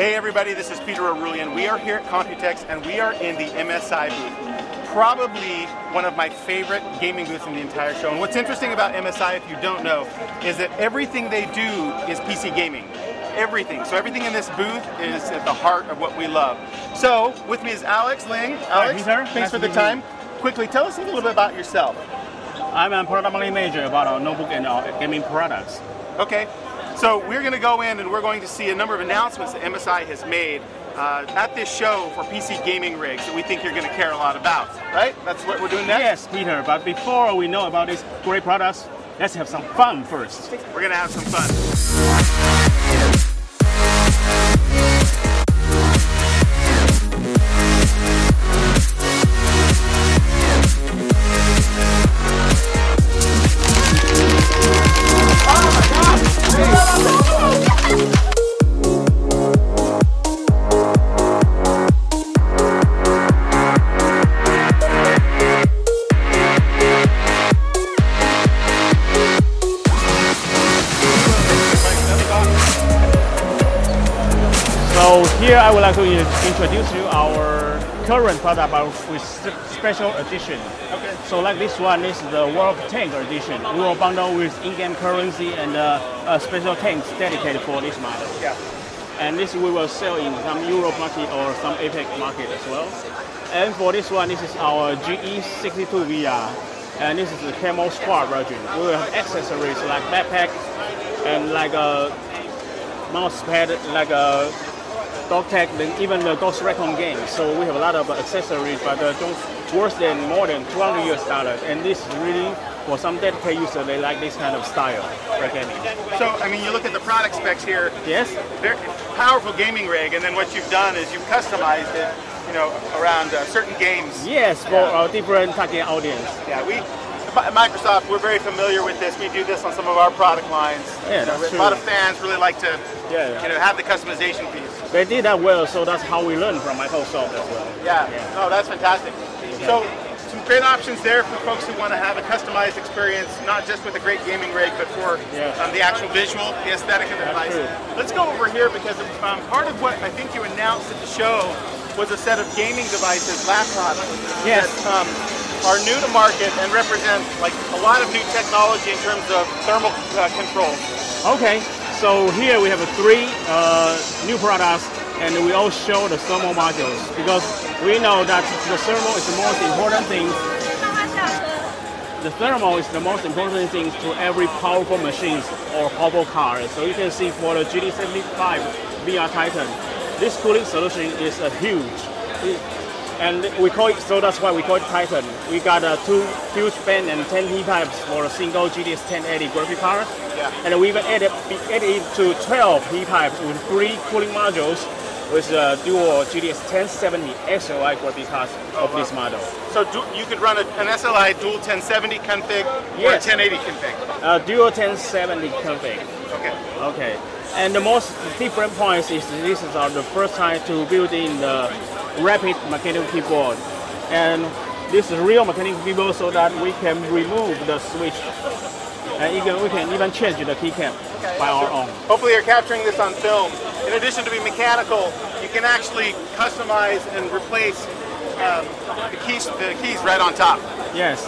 Hey everybody, this is Peter Arulian. We are here at Computex and we are in the MSI booth. Probably one of my favorite gaming booths in the entire show. And what's interesting about MSI, if you don't know, is that everything they do is PC gaming. Everything. So everything in this booth is at the heart of what we love. So with me is Alex Ling. Alex, thanks for the time. Quickly, tell us a little bit about yourself. I'm a product manager about our notebook and our gaming products. Okay. So we're going to go in and we're going to see a number of announcements that MSI has made at this show for PC gaming rigs that we think you're going to care a lot about, right? That's what we're doing next? Yes, Peter, but before we know about these great products, let's have some fun first. We're going to have some fun. So here I would like to introduce you our current product but with special edition. Okay. So like this one is the World of Tanks edition. We will bundle with in-game currency and special tanks dedicated for this model. Yeah. And this we will sell in some Europe market or some APEC market as well. And for this one, this is our GE62 VR. And this is the Camo Squad version. We will have accessories like backpack and like a mouse pad, like a dog tag, and even the Ghost Recon game. So we have a lot of accessories, but worth more than $200. And this is really for some dedicated users, they like this kind of style for gaming. So, I mean, you look at the product specs here. Yes. Very powerful gaming rig, and then what you've done is you've customized it, you know, around certain games. Yes, for our different target audience. Yeah, at Microsoft, we're very familiar with this. We do this on some of our product lines. Yeah, that's true. A lot of fans really like to, Yeah. you know, have the customization piece. They did that well, so that's how we learned from Microsoft as well. Yeah. No, that's fantastic. So, some great options there for folks who want to have a customized experience, not just with a great gaming rig, but for the actual visual, the aesthetic of the device. True. Let's go over here because part of what I think you announced at the show was a set of gaming devices, laptops, Yes. that are new to market and represent like a lot of new technology in terms of thermal control. Okay, so here we have three new products, and we all show the thermal modules because we know that the thermal is the most important thing. The thermal is the most important thing to every powerful machines or powerful car. So you can see for the GT75 VR Titan, this cooling solution is huge. And we call it, so that's why we call it Titan. We got two huge fan and 10 heat pipes for a single GTX 1080 graphic card. Yeah. And we even added to 12 heat pipes with 3 cooling modules with a dual GTX 1070 XLI graphic cards of this model. So you could run an SLI dual 1070 config or a Yes. 1080 config. Dual 1070 config. Okay. Okay. And the most different points is this is the first time to build in the rapid mechanical keyboard, and this is real mechanical keyboard so that we can remove the switch, and we can even change the keycap by our own. Hopefully you're capturing this on film. In addition to being mechanical, you can actually customize and replace the keys right on top. Yes.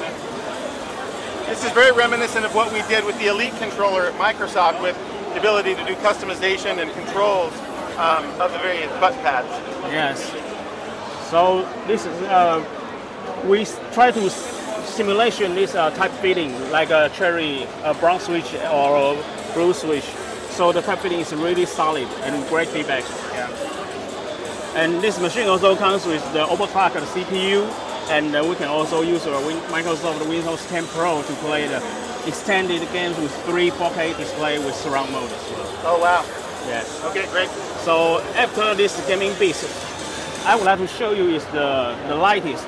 This is very reminiscent of what we did with the Elite controller at Microsoft with the ability to do customization and controls of the various button pads. Yes. So this is we try to simulation this type fitting like a cherry, a brown switch or a blue switch. So the type fitting is really solid and great feedback. Yeah. And this machine also comes with the overclocked CPU, and we can also use Microsoft Windows 10 Pro to play the extended games with 3 4K display with surround mode as well. Oh wow. Yes. Okay, great. So after this gaming piece, I would like to show you is the lightest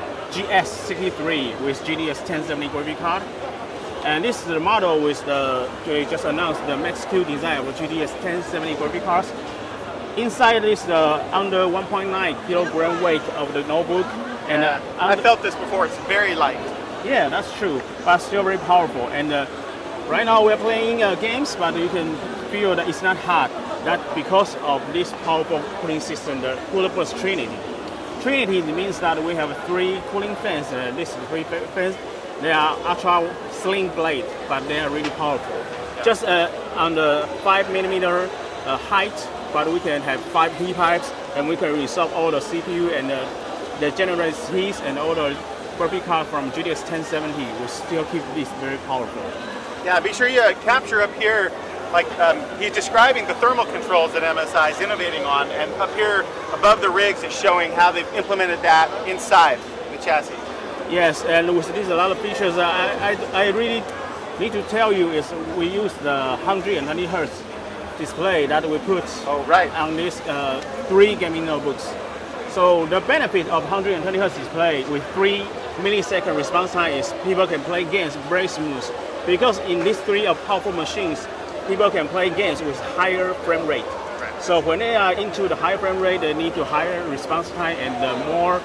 GS63 with GTX 1070 graphic card. And this is the model with we just announced the Max-Q design of GTX 1070 graphic cards. Inside is the under 1.9 kilogram weight of the notebook. And I felt this before, it's very light. Yeah, that's true, but still very powerful. And right now we're playing games, but you can feel that it's not hot. That because of this powerful cooling system, the Cooler Burst Trinity. Trinity means that we have 3 cooling fans. These 3 fans, they are ultra slim blade, but they are really powerful. Just on the 5mm height, but we can have 5 heat pipes, and we can resolve all the CPU and the generates heat and all the graphic card from GTX 1070. We still keep this very powerful. Yeah, be sure you capture up here, like he's describing the thermal controls that MSI is innovating on, and up here above the rigs is showing how they've implemented that inside the chassis. Yes, and with this a lot of features, I really need to tell you is we use the 120 Hertz display that we put on these 3 gaming notebooks. So the benefit of 120 Hertz display with 3 millisecond response time is people can play games very smooth. Because in these 3 powerful machines, people can play games with higher frame rate. Right. So when they are into the high frame rate, they need to higher response time, and the more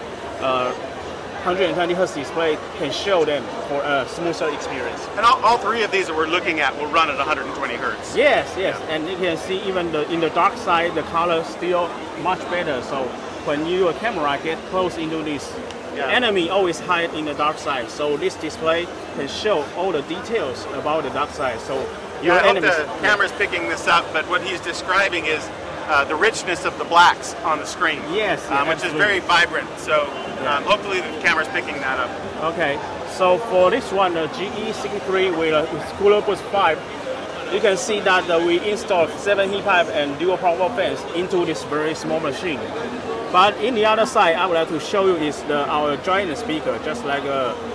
120 Hertz display can show them for a smoother experience. And all 3 of these that we're looking at will run at 120 Hertz. Yes, yes, yeah. And you can see even in the dark side, the color still much better. So when your camera get close into this, enemy always hide in the dark side. So this display can show all the details about the dark side. So I hope the camera's picking this up, but what he's describing is the richness of the blacks on the screen. Yes, which is very vibrant. So hopefully the camera's picking that up. Okay, so for this one, the GE63 with Cooler Burst 5, you can see that we installed 7 heat pipe and dual power fans into this very small machine. But in the other side, I would like to show you is our giant speaker. Just like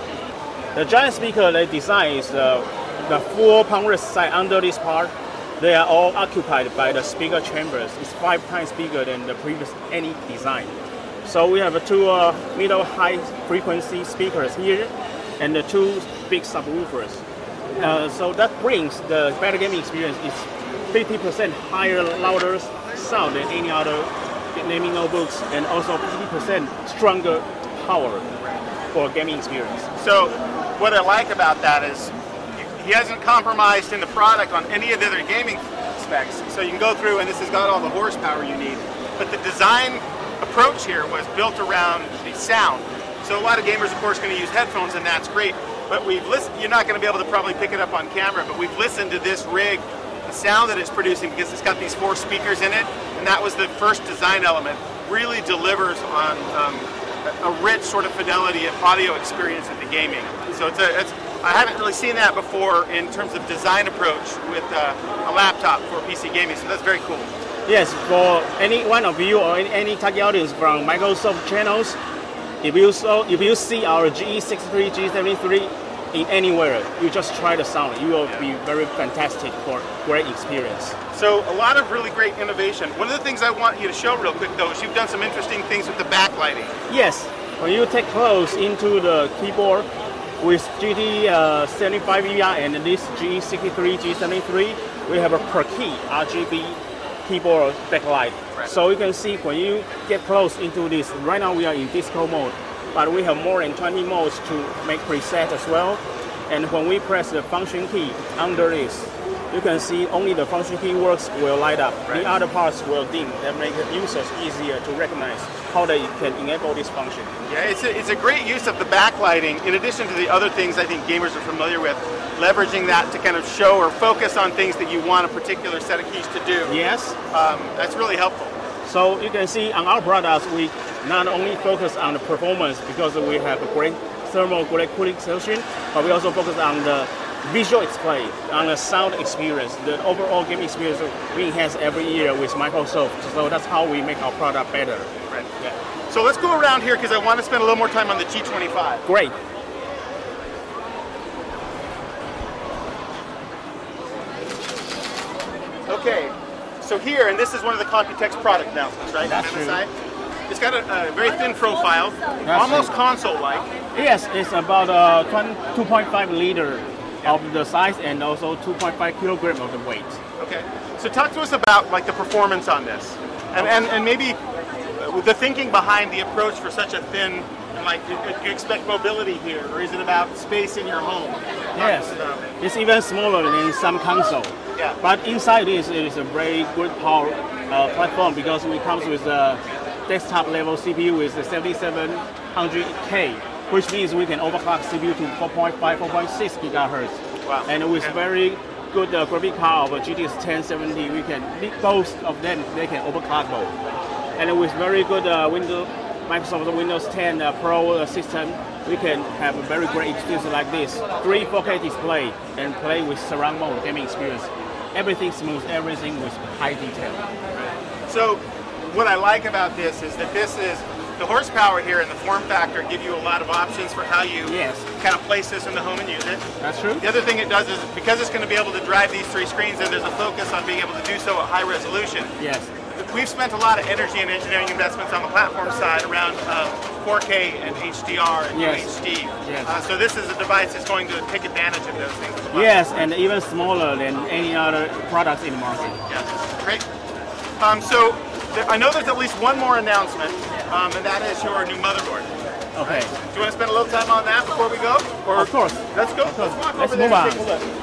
the giant speaker they design is the 4 palm rest side under this part. They are all occupied by the speaker chambers. It's 5 times bigger than the previous any design. So we have 2 middle high frequency speakers here and the 2 big subwoofers. So that brings the better gaming experience. It's 50% higher, louder sound than any other gaming notebooks, and also 50% stronger power for gaming experience. So what I like about that is he hasn't compromised in the product on any of the other gaming specs. So you can go through, and this has got all the horsepower you need. But the design approach here was built around the sound. So a lot of gamers, of course, going to use headphones, and that's great. But we've listened. You're not going to be able to probably pick it up on camera, but we've listened to this rig, the sound that it's producing, because it's got these 4 speakers in it, and that was the first design element. Really delivers on a rich sort of fidelity of audio experience in the gaming. So I haven't really seen that before in terms of design approach with a laptop for PC gaming. So that's very cool. Yes, for any one of you or any target audience from Microsoft channels, if you see our GE63, GE73 in anywhere, you just try the sound. You will be very fantastic for great experience. So a lot of really great innovation. One of the things I want you to show real quick though is you've done some interesting things with the backlighting. Yes, when you take close into the keyboard with GT75ER and this GE63, GE73, we have a per key RGB keyboard backlight. Right. So you can see when you get close into this, right now we are in disco mode, but we have more than 20 modes to make preset as well. And when we press the function key under this, you can see only the function key works will light up. Right. The other parts will dim. That makes the users easier to recognize how they can enable this function. Yeah, it's a great use of the backlighting, in addition to the other things I think gamers are familiar with, leveraging that to kind of show or focus on things that you want a particular set of keys to do. Yes. That's really helpful. So you can see on our products, we not only focus on the performance because we have a great thermal, great cooling solution, but we also focus on the visual display, on the sound experience, the overall game experience we enhance every year with Microsoft. So that's how we make our product better. Right. Yeah. So let's go around here because I want to spend a little more time on the G25. Great. Okay, so here, and this is one of the Computex product announcements, right? That's true. It's got a very thin profile, almost console-like. Yes, it's about 2.5 liter of the size and also 2.5 kilogram of the weight. Okay, so talk to us about like the performance on this, and maybe the thinking behind the approach for such a thin Like, do you expect mobility here, or is it about space in your home? Yes, it's even smaller than some console. Yeah. But inside this, it is a very good power platform because it comes with a desktop level CPU with the 7700K, which means we can overclock CPU to 4.5, 4.6 gigahertz. Wow. And with very good graphic power of GTX 1070, we can both of them, they can overclock both. And with very good Microsoft Windows 10 Pro system, we can have a very great experience like this. 3 4K display and play with surround mode gaming experience. Everything smooth, everything with high detail. So what I like about this is that this is, the horsepower here and the form factor give you a lot of options for how you kind of place this in the home and use it. That's true. The other thing it does is, because it's going to be able to drive these 3 screens, and there's a focus on being able to do so at high resolution. Yes. We've spent a lot of energy and engineering investments on the platform side around 4K and HDR and UHD. Yes. So this is a device that's going to take advantage of those things. Yes, and even smaller than any other products in the market. Yeah, great. So I know there's at least one more announcement, and that is your new motherboard. Okay. Do you want to spend a little time on that before we go? Or of course. Let's go. Of course. Let's walk Let's over there move and on. take a look.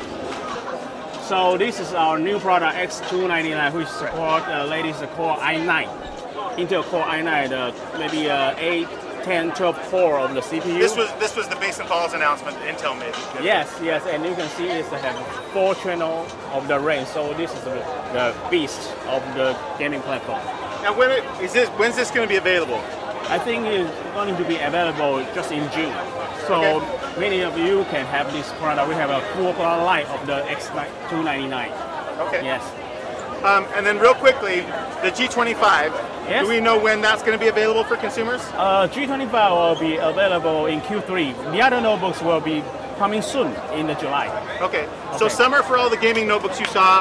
So this is our new product X299, which supports latest Core i9, Intel Core i9, maybe 8, 10, 12 core of the CPU. This was the Base and Falls announcement that Intel made. Yes, and you can see it has 4 channels of the range. So this is the beast of the gaming platform. Now, when's this going to be available? I think it's going to be available just in June. So many of you can have this product. We have a full product line of the X299. Okay. Yes. And then real quickly, the G25. Yes. Do we know when that's going to be available for consumers? G25 will be available in Q3. The other notebooks will be coming soon in July. Okay. So summer for all the gaming notebooks you saw.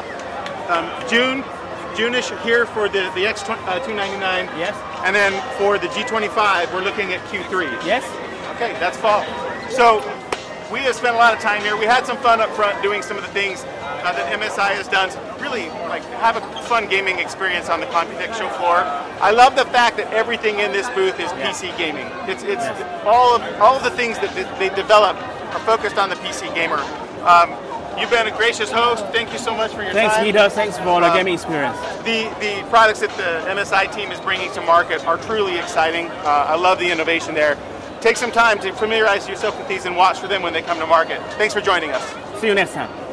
June-ish here for the X299. Yes. And then for the G25, we're looking at Q3. Yes. Okay, that's fall. So we have spent a lot of time here. We had some fun up front doing some of the things that MSI has done to really have a fun gaming experience on the Computex show floor. I love the fact that everything in this booth is PC gaming. It's all of the things that they develop are focused on the PC gamer. You've been a gracious host. Thank you so much for your time. Thanks, Peter. Thanks for the gaming experience. The products that the MSI team is bringing to market are truly exciting. I love the innovation there. Take some time to familiarize yourself with these and watch for them when they come to market. Thanks for joining us. See you next time.